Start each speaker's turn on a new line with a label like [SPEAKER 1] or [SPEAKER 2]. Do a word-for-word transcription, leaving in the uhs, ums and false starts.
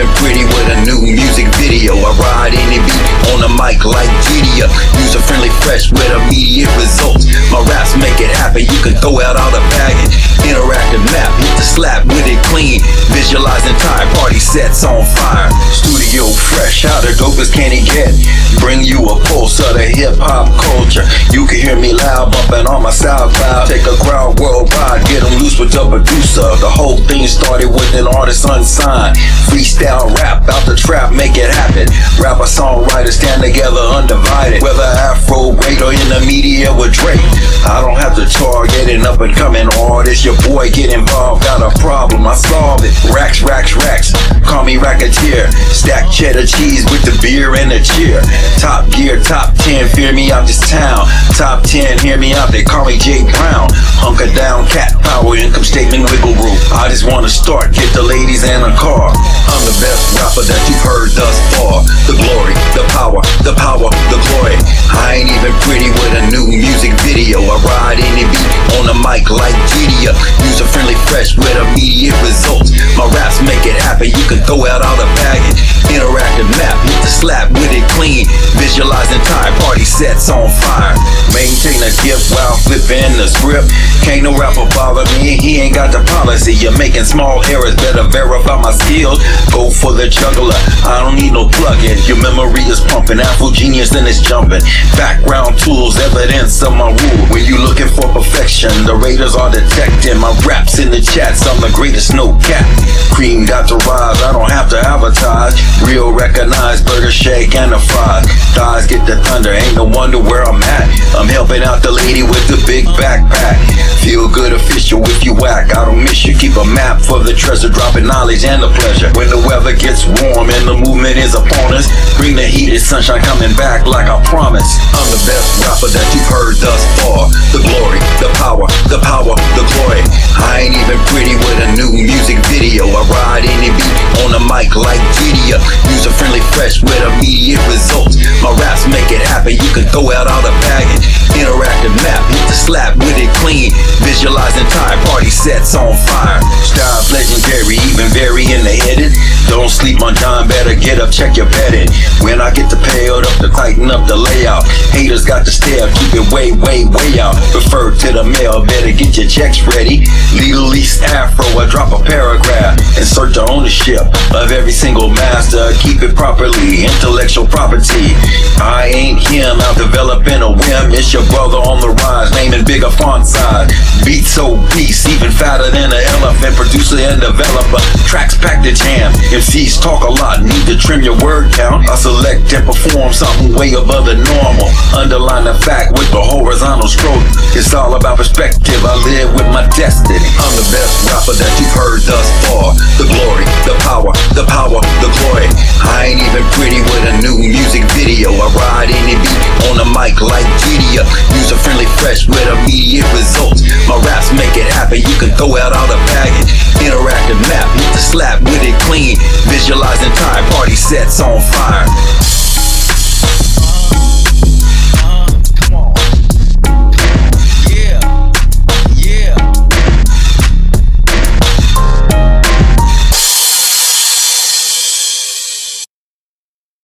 [SPEAKER 1] even pretty with a new music video. I ride any beat on the mic like Gidia. User-friendly, fresh with immediate results. My raps make it happen, you can throw out all the baggage. Interactive map, hit the slap with it clean. Visualizing time, party sets on fire. Studio fresh, how the dopest can it get? Bring you a pulse of the hip-hop culture. You can hear me loud, bumping on my SoundCloud. Take a crowd worldwide, get them loose with the producer. The whole thing started with an artist unsigned. Freestyle rap, out the trap, make it happen. Rapper, songwriter, stand together undivided. Whether Afro, great or in the media with Drake. I don't have to target an up and coming artist. Your boy get involved, got a problem, I solve it. Racks, racks, racks, call me racketeer. Stack cheddar cheese with the beer and the cheer. Top gear, top ten, fear me out this town. Top ten, hear me out, they call me Jay Brown. Hunker down, cat power, income statement, wiggle room. I just wanna start, get the ladies and a car. I'm the best rapper that you've heard thus far. The glory, the power, the power, the glory. I ain't even pretty with a new music video. I ride any beat on the mic like Gidia. User-friendly, fresh with immediate results. My raps make it happen, you can throw out all the baggage. Interactive map, hit the slap with it clean. Visualizing time, party sets on fire. Maintain a gift while flipping the script. Can't no rapper bother me, he ain't got the policy. You're making small errors, better verify my skills. Go for the juggler, I don't need no plug-in. Your memory is pumping, Afro genius and it's jumping. Background tools, evidence of my rule. When you looking for perfection, the raiders are detecting. My raps in the chats, I'm the greatest, no cap. Cream got to rise, I don't have to advertise. Real recognized, burger shake and the fries. Thighs get the thunder, ain't no wonder where I'm at. I'm helping out the lady with the big backpack. Feel good official if you whack, I don't miss you. Keep a map for the treasure, dropping knowledge and the pleasure. When the weather gets warm and the movement is upon us, bring the heat, it's sunshine coming back like I promised. I'm the best rapper that you've heard thus far. The glory, the power, the power, the glory. I ain't even pretty with a new music video. I ride any beat on the mic like Gidia. User-friendly, fresh with immediate results. My raps make it happen, you can throw out all the baggage. Interactive map, hit the slap with it clean. Visualizing time, party sets on fire. Styles legendary, even vary in the edit. Don't sleep on time, better get up, check your padding. When I get the payout up to tighten up the layout. Haters got to stare, keep it way, way, way out. Refer to the mail, better get your checks ready. Legal East Afro, I drop a paragraph. Insert the ownership of every single master. Keep it properly, intellectual property. I ain't him, I'm developing a whim. It's your brother on the rise, naming bigger font size. Beats so beast, even fatter than an elephant. Producer and developer, tracks packed the jam. M Cs talk a lot, need to trim your word count. I select and perform something way above the normal. Underline the fact with the horizontal stroke. It's all about perspective, I live with my destiny. I'm the best rapper that you've heard thus far. The glory, the power, the power, the glory. I ain't even pretty with a new music video. I ride any beat on the mic like Gidia. User-friendly, fresh with immediate results. My raps make it happen, you can throw out all the baggage. Interactive map, hit